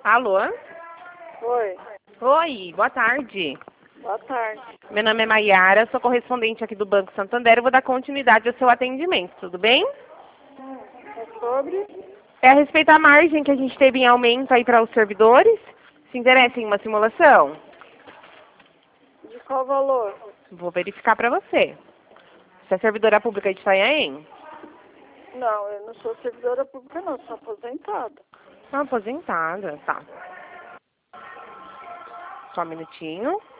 Alô? Oi, Oi, boa tarde. boa tarde. Meu nome é Maiara, sou correspondente aqui do Banco Santander. Eu vou dar continuidade ao seu atendimento, tudo bem? É sobre? É a respeito da margem que a gente teve em aumento aí para os servidores. Se interessa em uma simulação? De qual valor? Vou verificar para você. Você é servidora pública de Itanhaém? Não, eu não sou servidora pública não, sou aposentada. Aposentada, tá. Só um minutinho.